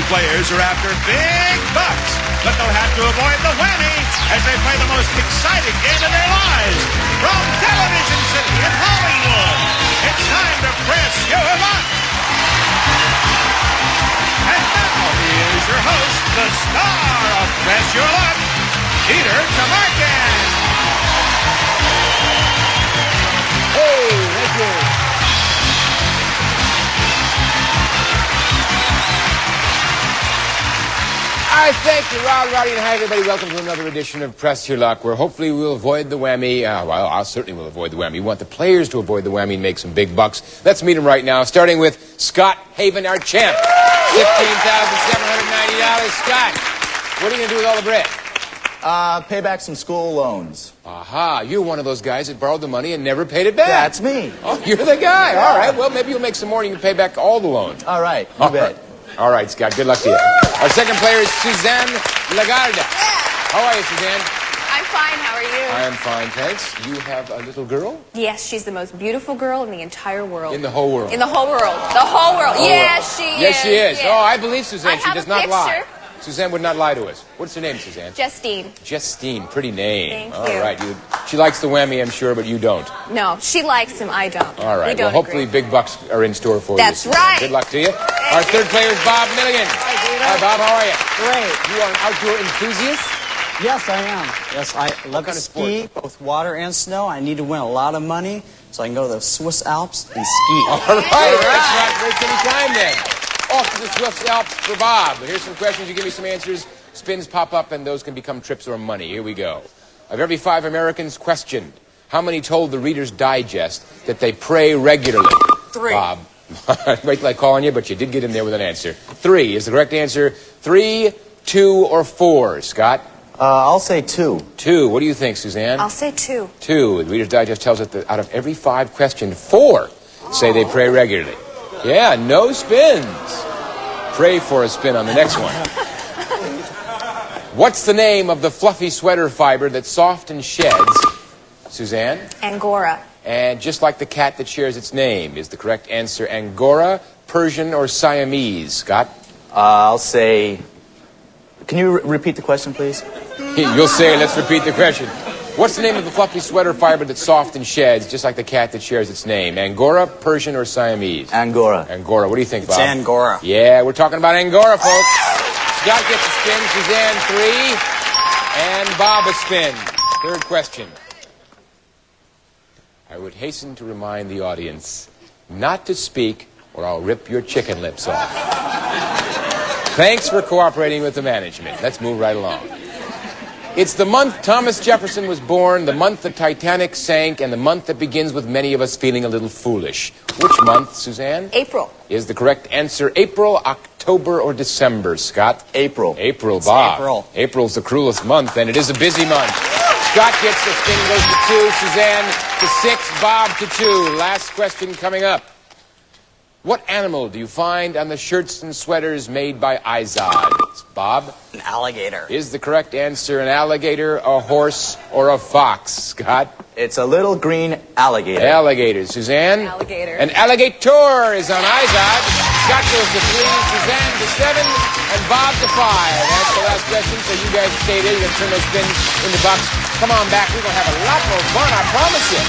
players are after big bucks, but they'll have to avoid the whammy as they play the most exciting game of their lives. From Television City in Hollywood, it's time to press your luck. And now he is your host, the star of Press Your Luck, Peter Tamarkin. Hey, thank you. All right, thank you, Rod, Roddy, and hi, everybody. Welcome to another edition of Press Your Luck, where hopefully we'll avoid the whammy. Well, I certainly will avoid the whammy. We want the players to avoid the whammy and make some big bucks. Let's meet them right now, starting with Scott Haven, our champ. $15,790. Scott, what are you going to do with all the bread? Pay back some school loans. Aha, you're one of those guys that borrowed the money and never paid it back. That's me. Oh, you're the guy. All right, well, maybe you'll make some more and you can pay back all the loans. All right, you bet. All right, Scott, good luck to you. Our second player is Suzanne Lagarda. Yeah. How are you, Suzanne? I'm fine. How are you? I am fine, thanks. You have a little girl? Yes, she's the most beautiful girl in the entire world. In the whole world? In the whole world. The whole world. Yes, she is. Yes, she is. Yes. Oh, I believe Suzanne. I She have does a not picture. lie. Suzanne would not lie to us. What's her name, Suzanne? Justine. Justine. Pretty name. Thank All you. right. She likes the whammy, I'm sure, but you don't. No, she likes him. I don't. All right. We don't Well, hopefully agree. big bucks are in store for you. That's Suzanne. right. Good luck to you. Our third player is Bob Milligan. Hi, Bob. How are you? Great. You are an outdoor enthusiast? Yes, I am. Yes, I love to kind of ski, both water and snow. I need to win a lot of money so I can go to the Swiss Alps and ski. All right. Let's not waste any time then. Off to the Swiss Alps for Bob. Here's some questions. You give me some answers. Spins pop up, and those can become trips or money. Here we go. Of every 5 Americans questioned, how many told the Reader's Digest that they pray regularly? 3. Bob. Wait till I call on you, but you did get in there with an answer. 3 is the correct answer. 3, 2, or 4, Scott? I'll say 2. 2. What do you think, Suzanne? I'll say 2. 2. The Reader's Digest tells us that out of every 5 questioned, 4 say they pray regularly. Yeah, no spins. Pray for a spin on the next one. What's the name of the fluffy sweater fiber that soft and sheds? Suzanne? Angora. And just like the cat that shares its name, is the correct answer Angora, Persian, or Siamese? Scott? I'll say... Can you repeat the question, please? You'll say, let's repeat the question. What's the name of the fluffy sweater fiber that's soft and sheds, just like the cat that shares its name? Angora, Persian, or Siamese? Angora. Angora. What do you think, Bob? It's Angora. Yeah, we're talking about Angora, folks. Scott gets a spin, Suzanne 3, and Bob a spin. Third question. I would hasten to remind the audience not to speak or I'll rip your chicken lips off. Thanks for cooperating with the management. Let's move right along. It's the month Thomas Jefferson was born, the month the Titanic sank, and the month that begins with many of us feeling a little foolish. Which month, Suzanne? April. Is the correct answer April, October, or December, Scott? April. April, Bob. April. April's the cruelest month, and it is a busy month. Scott gets the spin, goes to 2, Suzanne to 6, Bob to 2. Last question coming up. What animal do you find on the shirts and sweaters made by Izod? Bob? An alligator. Is the correct answer an alligator, a horse, or a fox? Scott? It's a little green alligator. Alligator. Suzanne? Alligator. An alligator is on Izod. Scott goes to 3, Suzanne to 7, and Bob to 5. That's the last question, so you guys stay there. You can turn those spins in the box. Come on back. We're going to have a lot more fun, I promise you.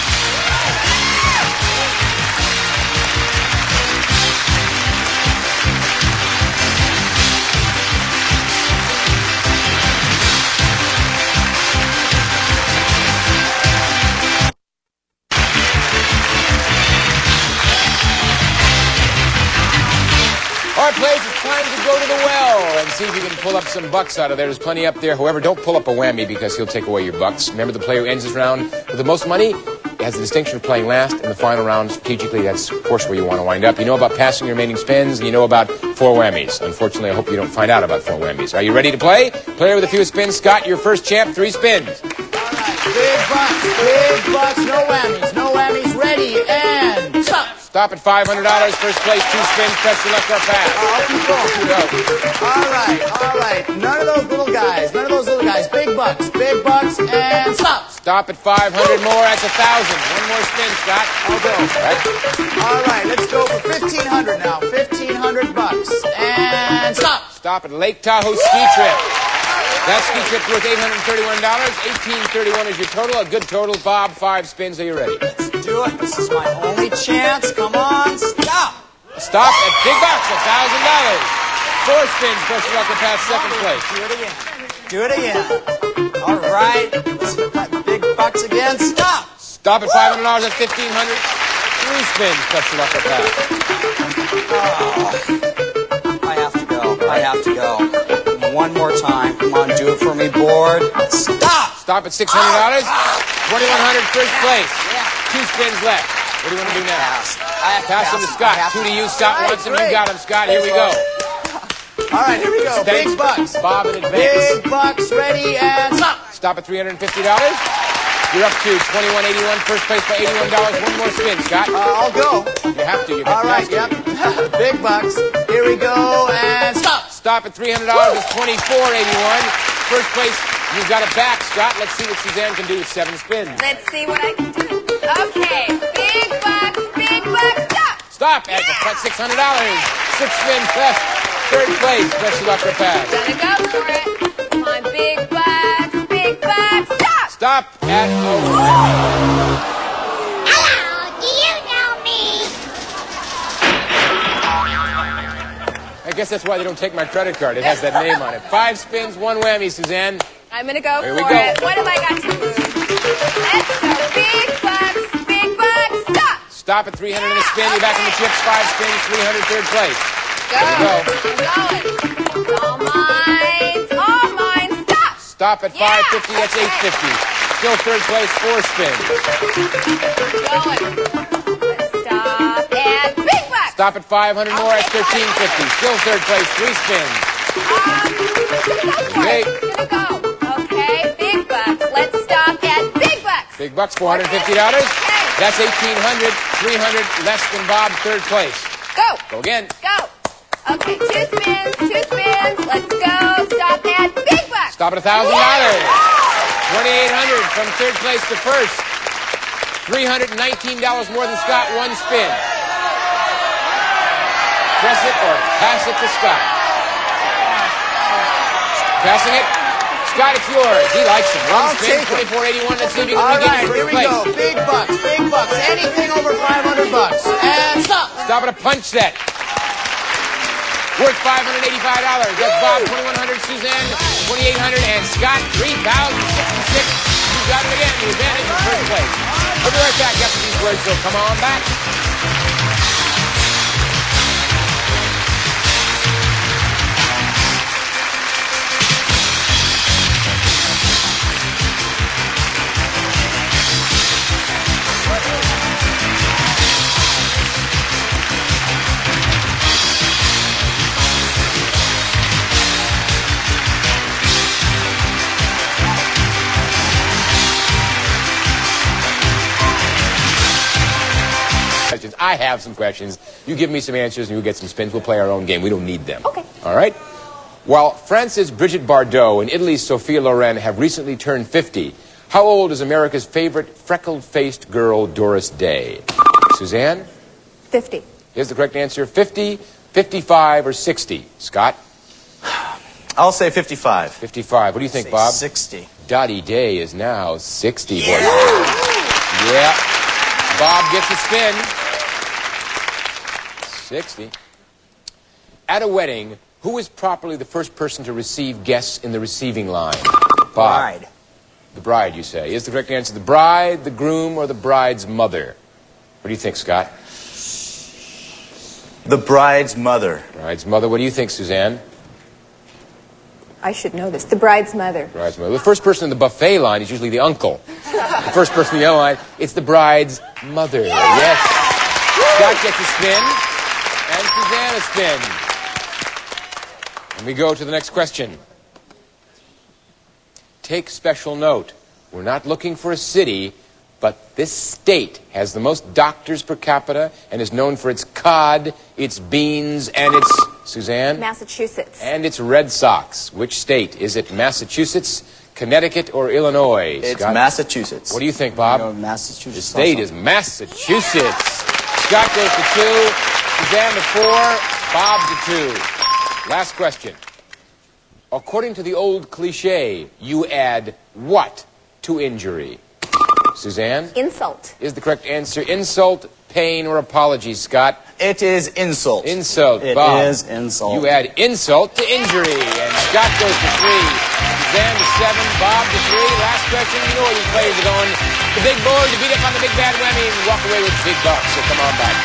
All right, players, it's time to go to the well and see if you can pull up some bucks out of there. There's plenty up there. However, don't pull up a whammy because he'll take away your bucks. Remember, the player who ends this round with the most money has the distinction of playing last in the final round. Strategically, that's, of course, where you want to wind up. You know about passing your remaining spins, and you know about 4 whammies. Unfortunately, I hope you don't find out about 4 whammies. Are you ready to play? Player with a few spins. Scott, your first champ, 3 spins. Big bucks, no whammies. No whammies, ready, and stop. Stop at $500. First place, 2 spins. Press your luck or pass. I'll keep going. All right. None of those little guys. Big bucks, and stop. Stop at 500 more. That's 1,000. One more spin, Scott. I'll go. All right, let's go for 1,500 now. 1,500 bucks, and stop. Stop at Lake Tahoe ski trip. That ski trip's worth $831. $1,831 is your total. A good total, Bob. 5 spins. Are you ready? Let's do it. This is my only chance. Come on, stop. Stop at Big Bucks, $1,000. 4 spins, Special Luck will pass second place. Do it again. Do it again. All right. Let's hit that Big Bucks again. Stop. Stop at $500. That's $1,500. 3 spins, Special Luck will pass. I have to go. I have to go. One more time. Come on, do it for me, board. Stop. Stop at $600. $2,100, first place. 2 spins left. What do you want to do now? Pass him to Scott. 2 to you. Scott wants him. You got him, Scott. Here we go. All right, here we go. Thanks, Big Bucks. Bob in advance. Big Bucks, ready, and stop. Stop at $350. You're up to $2,181. First place by $81. 1 more spin, Scott. I'll go. You have to. You're All right, yep. Big Bucks. Here we go, and stop. Stop at $300. It's $2,481. First place, you've got it back, Scott. Let's see what Suzanne can do with 7 spins. Let's see what I can do. Okay, big bucks, stop. Stop at $600. 6 spins left. Third place, Special Luck will pass. Gonna go for it. Come on, big bucks, stop. Stop at Hello, do you know me? I guess that's why they don't take my credit card. It has that name on it. 5 spins, 1 whammy, Suzanne. I'm gonna go Here for we go. it. What have I got to lose? Let's go, big bucks, stop. Stop at 300 in a spin. You're back in the chips. 5 spins, 300, third place. Go. Here we go. I'm going. All mine, stop. Stop at 550. That's 850. Still third place, 4 spins. Going. Let's stop at big bucks. Stop at 500 more. That's 1350. Still third place, 3 spins. Okay. Gonna go. Okay, big bucks. Let's stop at big bucks. Big Bucks, $450. That's 1,800. 300 less than Bob, third place. Go. Go again. Go. Okay, 2 spins. Let's go. Stop at big bucks. Stop at $1,000. 2,800 from third place to first. $319 more than Scott. 1 spin. Press it or pass it to Scott. Passing it. Scott, it's yours. He likes it. 1 spin, $2,481. Let's see if you can All get right, it here first we place. go. Big Bucks. Anything over $500. And stop. Stop at a punch set. Worth $585. That's Bob, $2,100. Suzanne, $2,800. And Scott, $3,066. You got it again. The advantage in first place. We'll be right back after these words, so come on back. I have some questions. You give me some answers and you'll get some spins. We'll play our own game. We don't need them. Okay. All right? While France's Brigitte Bardot and Italy's Sophia Loren have recently turned 50, how old is America's favorite freckled-faced girl, Doris Day? Suzanne? 50. Here's the correct answer. 50, 55, or 60. Scott? I'll say 55. 55. What do you think, Say Bob? 60. Dottie Day is now 60. Yeah. Bob gets a spin. 60. At a wedding, who is properly the first person to receive guests in the receiving line? Bob. Bride. The bride, you say. Is the correct answer the bride, the groom, or the bride's mother? What do you think, Scott? The bride's mother. Bride's mother. What do you think, Suzanne? I should know this. The bride's mother. Bride's mother. The first person in the buffet line is usually the uncle. The first person in the yellow line, it's the bride's mother. Yes. Scott gets a spin, and Suzanne a spin. And we go to the next question. Take special note. We're not looking for a city, but this state has the most doctors per capita and is known for its cod, its beans, and its... Suzanne? Massachusetts. And its Red Sox. Which state? Is it Massachusetts, Connecticut, or Illinois? It's Scott? Massachusetts. What do you think, Bob? No, Massachusetts. The state is Massachusetts. Scott goes to 2, Suzanne to 4, Bob to 2. Last question. According to the old cliche, you add what to injury? Suzanne? Insult. Is the correct answer insult, pain, or apology, Scott? It is insult. Insult. It Bob. is insult. You add insult to injury. And Scott goes to 3. Suzanne to 7. Bob to 3. Last question. You know where these players are going. The big board to beat up on the big bad whammy and walk away with big bucks. So come on back.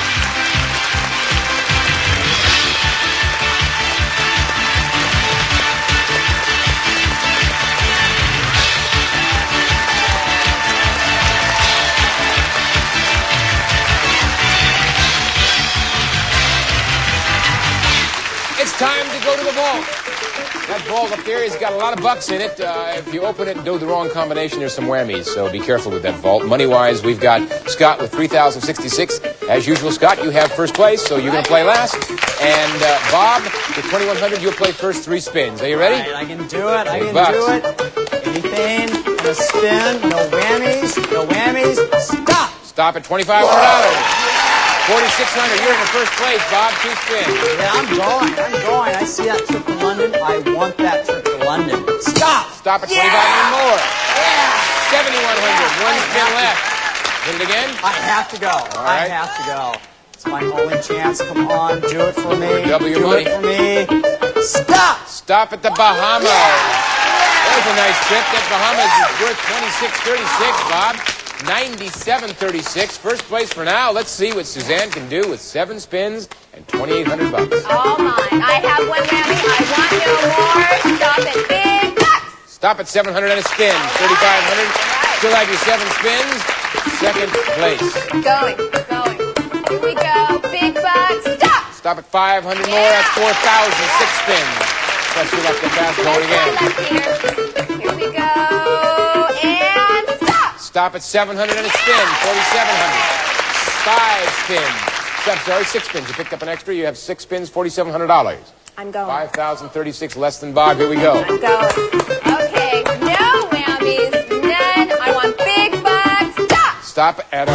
It's time to go to the vault. That vault up there has got a lot of bucks in it. If you open it and do the wrong combination, there's some whammies, so be careful with that vault. Money-wise, we've got Scott with $3,066. As usual, Scott, you have first place, so you're going to play last. And Bob, with $2,100, you'll play first 3 spins. Are you ready? All right, I can do it. I Big can bucks. do it. Anything on a spin. No whammies. No whammies. Stop. Stop at $2,500. $4,600. You're in the first place, Bob. 2 spins. Yeah, I'm going. I'm going. I see that trip to London. I want that trip to London. Stop. Stop at $2,500 more. $7,100. 1 spin left. Hit it again. I have to go. right. I have to go. It's my only chance. Come on. Do it for me. Double your do money. it for me. Stop. Stop at the Bahamas. There's a nice trip. That Bahamas is worth $26.36, Bob. $97.36. First place for now. Let's see what Suzanne can do with 7 spins and $2,800. All mine. I have 1 whammy. I want no more. Stop at big bucks. Stop at $700 and a spin. $3,500. Still have your 7 spins. Second place. Going. Here we go. Big bucks. Stop. Stop at $500 more. That's 4,000. 6 spins. Press your luck, get fast going again. Here we go. And stop. Stop at $700 and a spin. $4,700. 5 spins. I'm sorry, 6 spins. You picked up an extra. You have 6 spins. $4,700. I'm going. $5,036 less than Bob. Here we go. I'm going. Okay. No whammies. None. I want big bucks. Stop. Stop at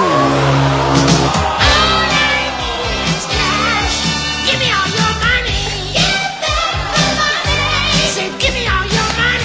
Give me all your money. Say, give me all your money.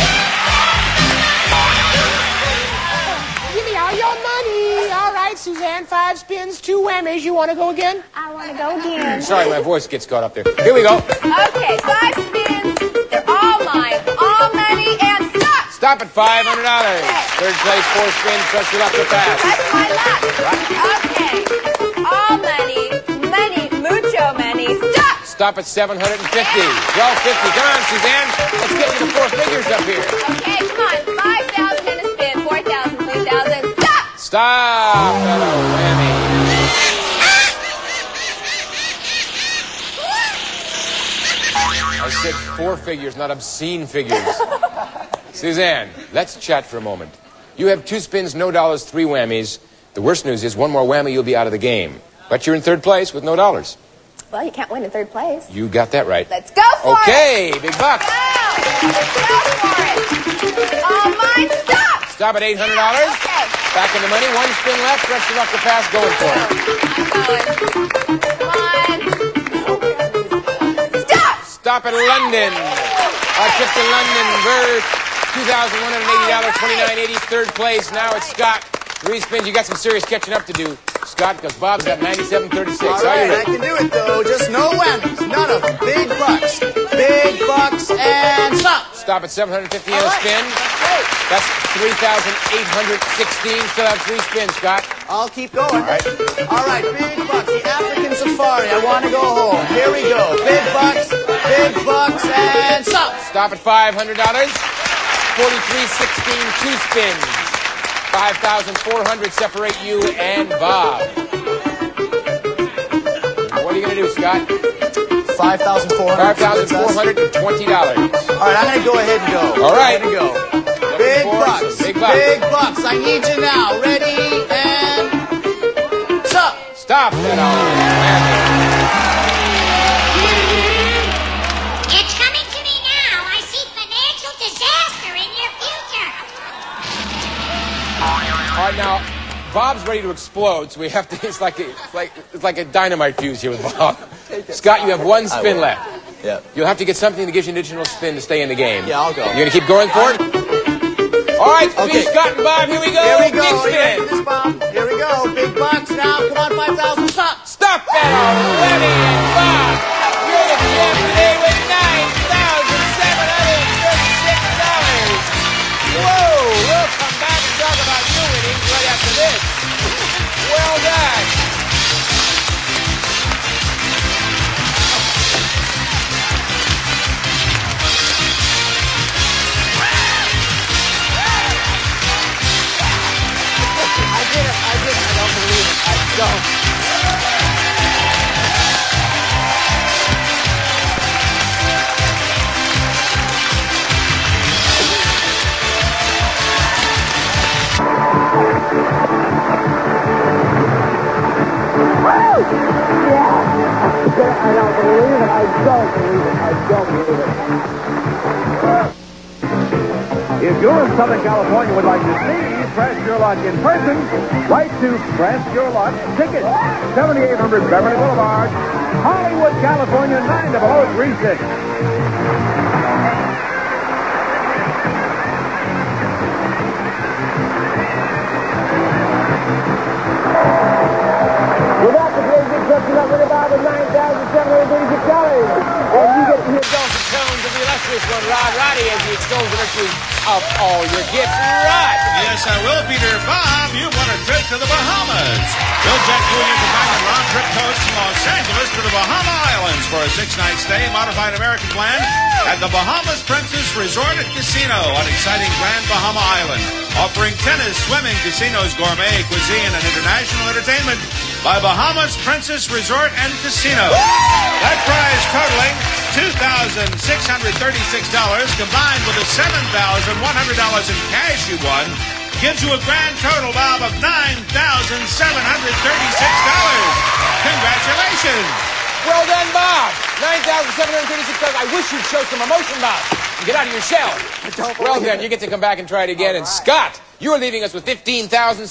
Give me all your money. All right, Suzanne, 5 spins, 2 whammies. You want to go again? I want to go again. Sorry, my voice gets caught up there. Here we go. Okay. 5 spins. They're all mine. All money and stop. Stop at $500. Third place, 4 spins. Press your luck, get fast. That's my luck. Okay. All money. Money. Mucho money. Stop. Stop at $750. $1,250. Come on, Suzanne. Let's get to the 4 figures up here. Okay, come on. 5,000 and a spin. 4,000, 3,000. Stop. Stop at a whammy. I said 4 figures, not obscene figures. Suzanne, let's chat for a moment. You have 2 spins, no dollars, 3 whammies. The worst news is 1 more whammy, you'll be out of the game. But you're in 3rd place with no dollars. Well, you can't win in 3rd place. You got that right. Let's go for it. Okay, big bucks. Go. Go for it. All mine. Stop. Stop at $800. Okay. Back in the money. 1 spin left. Press your luck to pass. Going for it. I'm going. Come on. Stop. Stop at London. Our trip to London. Bird. $2,180. $29.80. 3rd place. Now it's Scott. 3 spins. You got some serious catching up to do, Scott, because Bob's got $97.36. All right, I can do it, though. Just no whammies. None of them. Big bucks. Big bucks and stop. Stop at $750 and a spin. That's $3,816. Still have 3 spins, Scott. I'll keep going. All right. Big bucks. The African safari. I want to go home. Here we go. Big bucks, and stop. Stop at $500. $43.16, 2 spins. $5,400 separate you and Bob. What are you going to do, Scott? $5,400. $5,420. All right, I'm going to go ahead and go. All right. I'm going to go. Big bucks. Big bucks. Big bucks. I need you now. Ready and stop. Stop that It's coming to me now. I see financial disaster in your future. All right, now, Bob's ready to explode, so we have to. It's like a dynamite fuse here with Bob. Scott, you have one spin left. Yeah. You'll have to get something that gives you an additional spin to stay in the game. Yeah, I'll go. You're gonna keep going for it? All right, Okay. Scott and Bob, here we go. Here we go. Big Are you ready spin. for this, Bob? Here we go. Big bucks now. Come on, 5,000. Stop. Stop that already, and Bob, you're the champ today with $9,736. Whoa, we'll come back and talk about your winnings right after this. Well done. I did it. I don't believe it. I don't. If you're in Southern California and would like to see Press Your Luck in person, write to Press Your Luck Ticket, 7800 Beverly Boulevard, Hollywood, California, 90036. Without the great big bucks, you're not winning about the $9,736. And you get to hear Dulcet tones of the illustrious one, Rod Roddy, as he extols the virtues of all your gifts. Rod! Yes, I will, Peter. Bob, you won a trip to the Bahamas. Bill Jack Williams provided a round-trip coach from Los Angeles to the Bahama Islands for a 6-night stay, modified American plan, at the Bahamas Princess Resort and Casino on exciting Grand Bahama Island, offering tennis, swimming, casinos, gourmet cuisine, and international entertainment by Bahamas Princess Resort and Casino. That prize totaling $2,636, combined with the $7,100 in cash you won, gives you a grand total, Bob, of $9,736. Congratulations! Well done, Bob! $9,736. I wish you'd show some emotion, Bob. And get out of your shell. Well, then, you get to come back and try it again. And Scott, you're leaving us with $15,790.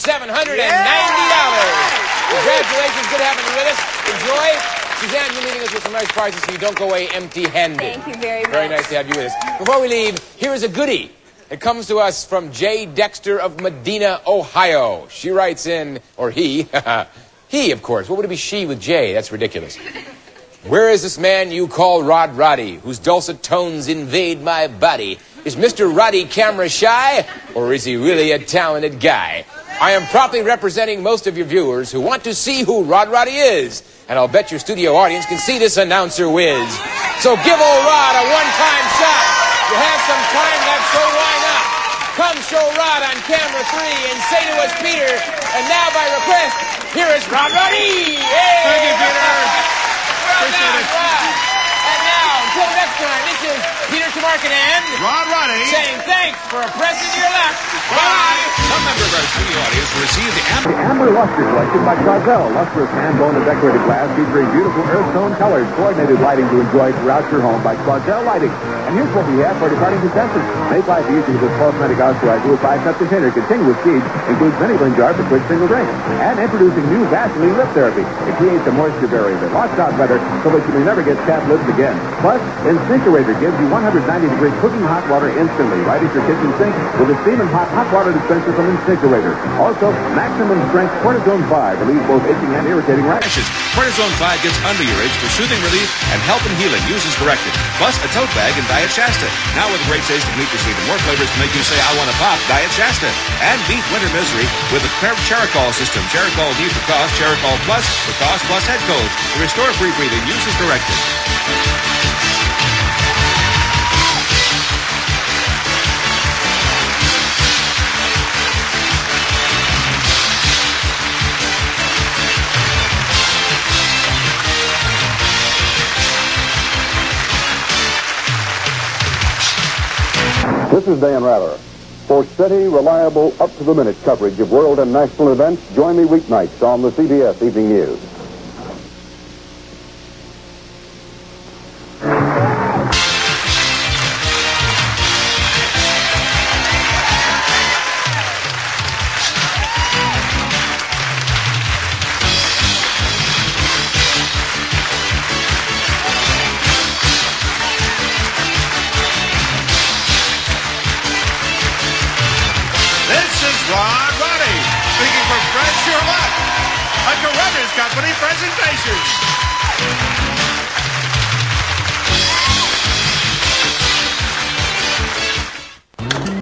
Congratulations. Good having you with us. Enjoy. Suzanne, you're leaving us with some nice prizes so you don't go away empty-handed. Thank you very much. Very nice to have you with us. Before we leave, here is a goodie. It comes to us from Jay Dexter of Medina, Ohio. She writes in, or he, he, of course. What would it be she with Jay? That's ridiculous. Where is this man you call Rod Roddy, whose dulcet tones invade my body? Is Mr. Roddy camera shy, or is he really a talented guy? I am properly representing most of your viewers who want to see who Rod Roddy is, and I'll bet your studio audience can see this announcer whiz. So give old Rod a one-time shot. You have some time left, so why not? Come show Rod on camera 3 and say to us, Peter, and now by request, here is Rod Roddy! Hey! Thank you, Peter. Well done, Rod. And now, until next time, this is Peter Tamarkin and Rod Roddy. saying thanks for pressing your luck. Bye! Some member of our studio audience will receive the The Amber Luster Collection by Clazel. Lustrous hand-blown and decorated glass featuring beautiful earth tone colors. Coordinated lighting to enjoy throughout your home by Clazel Lighting. And here's what we have for departing contestants. Make life easy with this cosmetic moisturizer with 5-cup container. Continuous seeds. Includes many blend jar for quick single drink. And introducing new Vaseline Lip Therapy. It creates a moisture barrier that locks out better so that you may never get chapped lips again. Plus, Instincturator gives you 190-degree cooking hot water instantly right at your kitchen sink with a steam and hot water dispenser from Instincurator. Also, maximum strength Cortisone 5 relieves both itching and irritating rashes. Cortisone 5 gets under your itch for soothing relief and help and healing. Use as directed. Plus, a tote bag and Diet Shasta. Now with a great taste of meat receipt and more flavors to make you say, I want to pop, Diet Shasta. And beat winter misery with the Chericol system. Chericol D for cough, Chericol Plus for cough plus head cold. To restore free breathing, use as directed. This is Dan Rather. For steady, reliable, up-to-the-minute coverage of world and national events, join me weeknights on the CBS Evening News. Fred Sherlock, a Carruthers Company presentation.